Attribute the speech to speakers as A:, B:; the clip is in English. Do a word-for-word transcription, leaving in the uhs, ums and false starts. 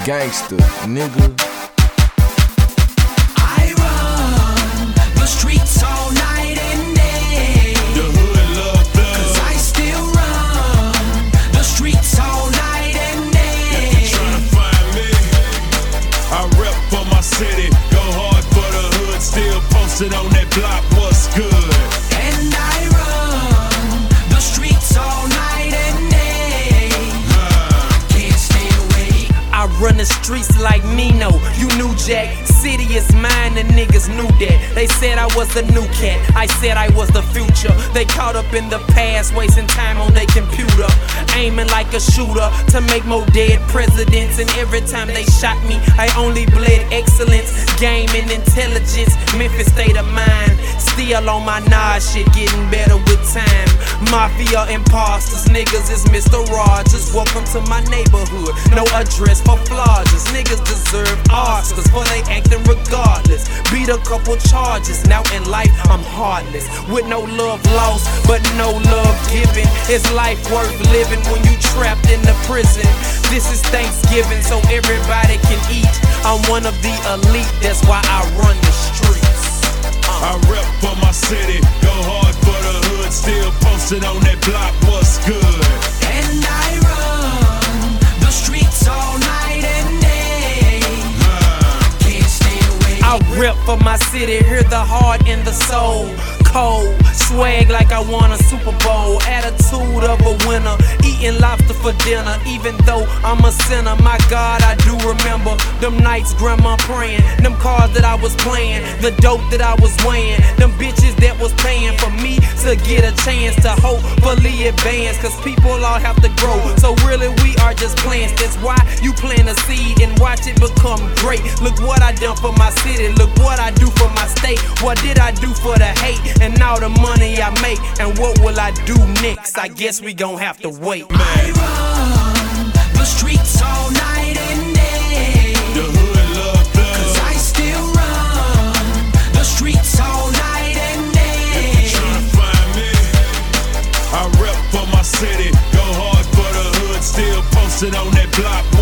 A: Gangster, nigga.
B: I run the streets all night and day.
C: The hood love thug.
B: Cause I still run the streets all night and day.
C: If you tryna find me, I rep for my city. Go hard for the hood. Still posted on that block. What's good?
B: And I run the streets all night and day. I can't stay away.
D: I run the streets like Nino, you knew Jack. City is mine, the niggas knew that. They said I was the new cat, I said I was the future. They caught up in the past, wasting time on their computer. Aiming like a shooter to make more dead presidents. And every time they shot me, I only bled excellence. Game and intelligence, Memphis state of mind. Still on my Nas shit, getting better with time. Mafia imposters, niggas is Mister Rogers. Welcome to my neighborhood, no address for flodgers. Niggas deserve Oscars for they acting regardless. Beat a couple charges, now in life I'm heartless. With no love lost, but no love given. Is life worth living when you trapped in the prison? This is Thanksgiving, so everybody can eat. I'm one of the elite, that's why I run the streets.
C: I rep for my city. Go hard for the hood. Still posted on that block. What's good?
B: And I run the streets all night and day. I can't stay away.
D: I rep for my city, hear the heart and the soul. Cold, swag like I won a Super Bowl. Attitude of a winner, eating lobster for dinner. Even though I'm a sinner, my God, I do remember them nights grandma praying, them cards that I was playing, the dope that I was weighing, them bitches that was paying for me to get a chance to hopefully advance. Cause people all have to grow, so really we are just plants. That's why you plant a seed and watch it become great. Look what I done for my city, look what I do for my state. What did I do for the hate and all the money I make? And what will I do next? I guess we gon' have to wait.
B: I run the streets all night and day.
C: The hood love thug.
B: Cause I still run the streets all night and day.
C: If you tryna find me, I rep for my city. Go hard for the hood. Still posted on that block.